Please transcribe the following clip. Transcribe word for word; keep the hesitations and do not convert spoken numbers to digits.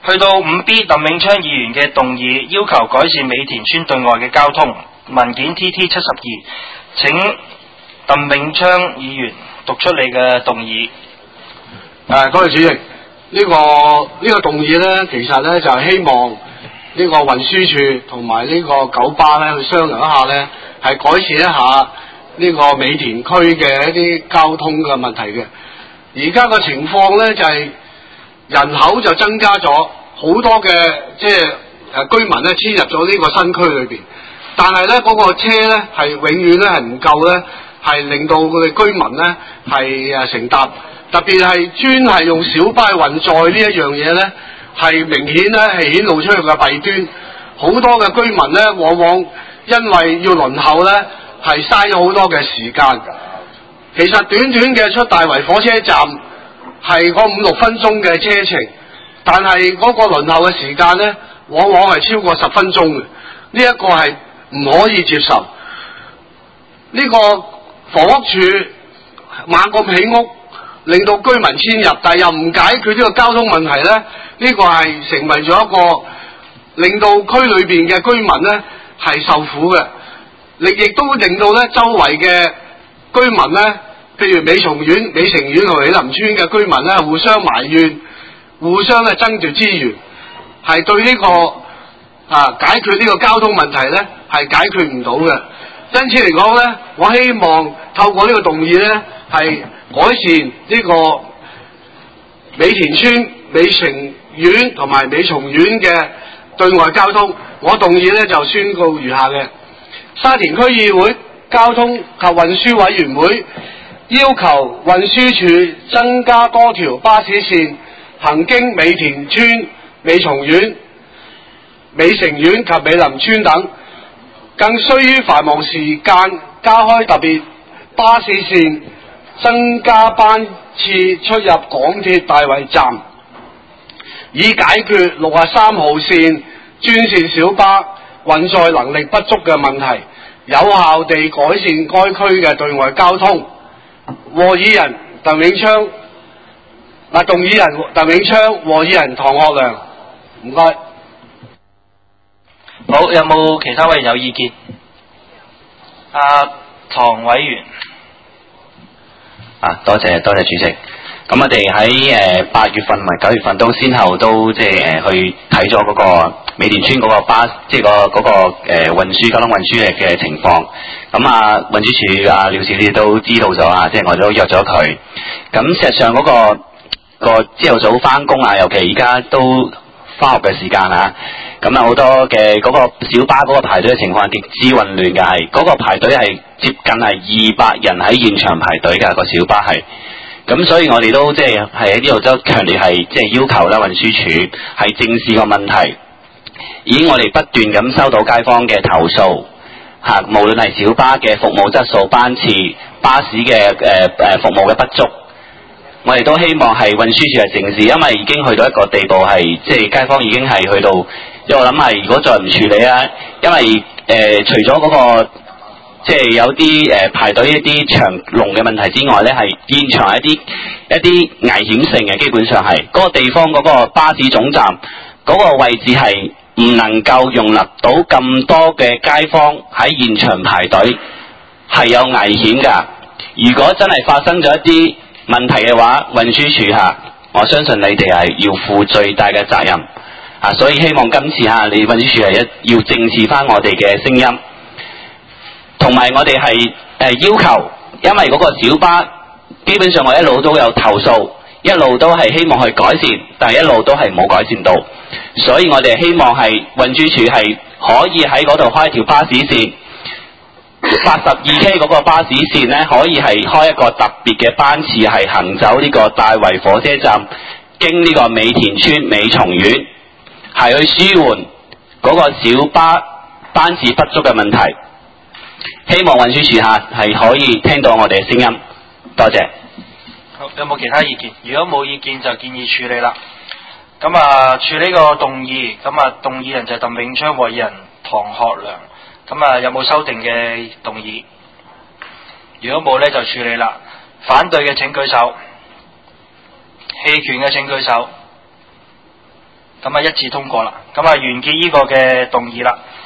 去到五 B 鄧永昌議員嘅動議，要求改善美田村對外嘅交通，文件 T T 七十二，請鄧永昌議員讀出你嘅動議。 誒，多謝主席。呢、這個呢、這個動議咧，其實咧就係、是、希望呢個運輸署同埋呢個九巴咧去商量一下咧，係改善一下呢個美田區嘅一啲交通嘅問題嘅。而家個情況咧就係、是、人口就增加咗，好多嘅即係誒居民咧遷入咗呢個新區裏邊，但係咧嗰個車咧係永遠咧係唔夠咧，係令到佢哋居民咧係誒乘搭。特別係專係用小巴運載呢一樣嘢呢，係明顯咧係顯露出嚟嘅弊端。好多嘅居民呢，往往因為要輪候呢，係嘥咗好多嘅時間。其實短短嘅出大圍火車站係嗰五六分鐘嘅車程，但係嗰個輪候嘅時間呢，往往係超過十分鐘嘅。呢一個係唔可以接受。呢個房屋署猛咁起屋，令到居民遷入，但係又唔解決呢個交通問題呢，呢個係成為咗一個令到區裏邊嘅居民呢係受苦嘅，亦亦都令到呢周圍嘅居民呢，譬如美松苑、美城苑同美林村嘅居民呢，互相埋怨，互相咧爭奪資源，係對呢個啊解決呢個交通問題呢係解決唔到嘅。因此嚟講呢，我希望透過呢個動議呢，係改善呢個美田村、美城苑同埋美松苑嘅對外交通。我動議呢就宣告如下嘅：沙田區議會交通及運輸委員會要求運輸署增加多條巴士線行經美田村、美松苑、美城苑及美林村等，更須於繁忙時間加開特別巴士線，增加班次出入港鐵大圍站，以解決六十三號線專線小巴運載能力不足嘅問題，有效地改善該區嘅對外交通。和議人鄧永昌，嗱，動議人鄧永昌，和議人唐學良，唔該。 好，有冇其他委員有意見？阿、啊、唐委員。 啊，多謝多謝主席。咁我哋喺誒八月份同埋九月份都先後都即係誒去睇咗嗰個美田村嗰個巴，即係、嗰個嗰、嗰個誒、呃、運輸交通運輸嘅嘅情況。咁啊運輸署啊廖小姐都知道咗啊，即係我都約咗佢。咁事實上嗰、嗰個、嗰個朝頭早翻工啊，尤其而家都翻學嘅時間啊，咁啊好多嘅嗰個小巴嗰個排隊嘅情況係極之混亂嘅，係嗰個排隊係接近係二百人喺現場排隊嘅、嗰個小巴係。咁所以我哋都即係喺呢度都強烈係即係要求啦，運輸署係正視個問題。以我哋不斷咁收到街坊嘅投訴嚇，無論係小巴嘅服務質素、班次、巴士嘅誒誒服務嘅不足，我哋都希望係運輸署係正視，因為已經去到一個地步係即係街坊已經係去到，因為我諗係如果再唔處理啊，因為誒、呃、除咗嗰、嗰個。即係有啲誒、呃、排隊一啲長龍嘅問題之外咧，係現場係一啲一啲危險性嘅，基本上係嗰、嗰個地方嗰個巴士總站嗰、嗰個位置係唔能夠容納到咁多嘅街坊喺現場排隊，係有危險㗎。如果真係發生咗一啲問題嘅話，運輸署下，我相信你哋係要負最大嘅責任啊！所以希望今次下你運輸署係一要正視翻我哋嘅聲音。同埋我哋係誒要求，因為嗰個小巴基本上我一路都有投訴，一路都係希望去改善，但係一路都係冇改善到，所以我哋希望係運輸署係可以喺嗰度開條巴士線，八十二 K 嗰個巴士線呢，可以係開一個特別嘅班次，係行走呢個大圍火車站，經呢個美田村、美松苑，係去舒緩嗰個小巴班次不足嘅問題。希望運輸署下係可以聽到我哋嘅聲音，多謝。 好，有冇其他意見？如果冇意見就建議處理啦。咁啊，處理個動議，咁啊，動議人就係鄧永昌，和議人唐學良。咁啊，有冇修訂嘅動議？如果冇咧，就處理啦。反對嘅請舉手，棄權嘅請舉手。 咁啊一致通過啦。咁啊完結呢個嘅動議啦。